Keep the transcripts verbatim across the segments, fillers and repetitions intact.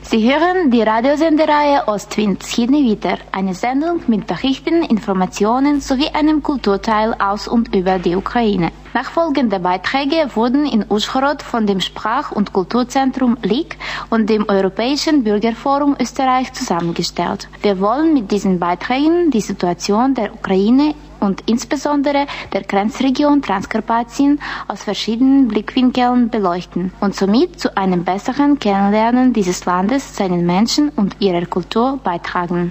Sie hören die Radiosendereihe Ostwind Sydney wieder, eine Sendung mit Berichten, Informationen sowie einem Kulturteil aus und über die Ukraine. Nachfolgende Beiträge wurden in Uschhorod von dem Sprach- und Kulturzentrum L I K und dem Europäischen Bürgerforum Österreich zusammengestellt. Wir wollen mit diesen Beiträgen die Situation der Ukraine und insbesondere der Grenzregion Transkarpatien aus verschiedenen Blickwinkeln beleuchten und somit zu einem besseren Kennenlernen dieses Landes, seinen Menschen und ihrer Kultur beitragen.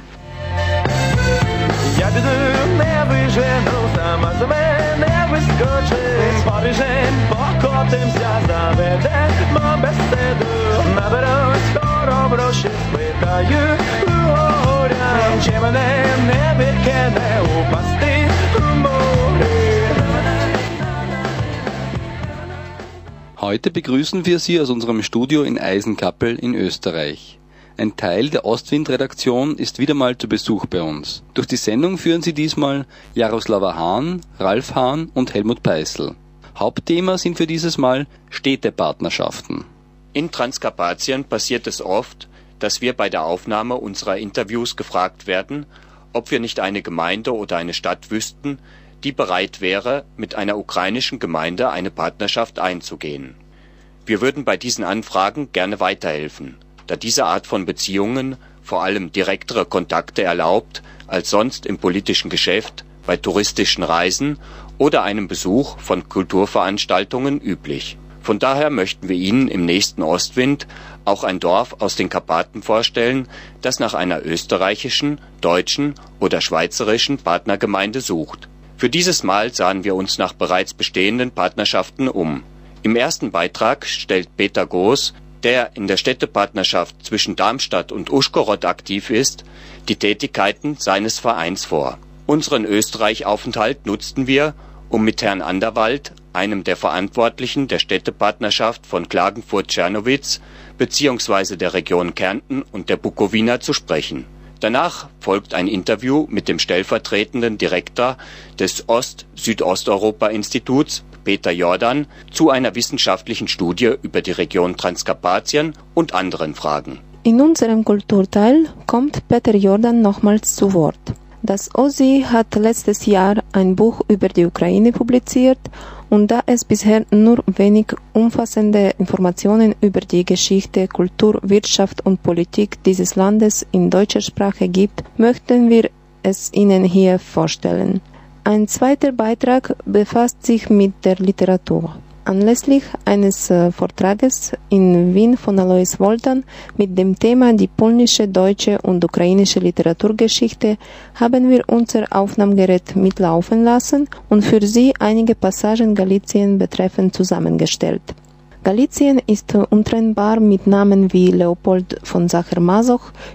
Heute begrüßen wir Sie aus unserem Studio in Eisenkappel in Österreich. Ein Teil der Ostwind-Redaktion ist wieder mal zu Besuch bei uns. Durch die Sendung führen Sie diesmal Jaroslava Hahn, Ralf Hahn und Helmut Peißl. Hauptthema sind für dieses Mal Städtepartnerschaften. In Transkarpatien passiert es oft, dass wir bei der Aufnahme unserer Interviews gefragt werden, ob wir nicht eine Gemeinde oder eine Stadt wüssten, die bereit wäre, mit einer ukrainischen Gemeinde eine Partnerschaft einzugehen. Wir würden bei diesen Anfragen gerne weiterhelfen, da diese Art von Beziehungen vor allem direktere Kontakte erlaubt als sonst im politischen Geschäft, bei touristischen Reisen oder einem Besuch von Kulturveranstaltungen üblich. Von daher möchten wir Ihnen im nächsten Ostwind auch ein Dorf aus den Karpaten vorstellen, das nach einer österreichischen, deutschen oder schweizerischen Partnergemeinde sucht. Für dieses Mal sahen wir uns nach bereits bestehenden Partnerschaften um. Im ersten Beitrag stellt Peter Goos, der in der Städtepartnerschaft zwischen Darmstadt und Uschhorod aktiv ist, die Tätigkeiten seines Vereins vor. Unseren Österreich-Aufenthalt nutzten wir, um mit Herrn Anderwald, einem der Verantwortlichen der Städtepartnerschaft von Klagenfurt-Czernowitz bzw. der Region Kärnten und der Bukowina zu sprechen. Danach folgt ein Interview mit dem stellvertretenden Direktor des Ost-Südosteuropa-Instituts, Peter Jordan, zu einer wissenschaftlichen Studie über die Region Transkarpatien und anderen Fragen. In unserem Kulturteil kommt Peter Jordan nochmals zu Wort. Das O S I hat letztes Jahr ein Buch über die Ukraine publiziert und da es bisher nur wenig umfassende Informationen über die Geschichte, Kultur, Wirtschaft und Politik dieses Landes in deutscher Sprache gibt, möchten wir es Ihnen hier vorstellen. Ein zweiter Beitrag befasst sich mit der Literatur. Anlässlich eines äh, Vortrages in Wien von Alois Woltan mit dem Thema die polnische, deutsche und ukrainische Literaturgeschichte haben wir unser Aufnahmegerät mitlaufen lassen und für Sie einige Passagen Galizien betreffend zusammengestellt. Galizien ist untrennbar mit Namen wie Leopold von Sacher-Masoch,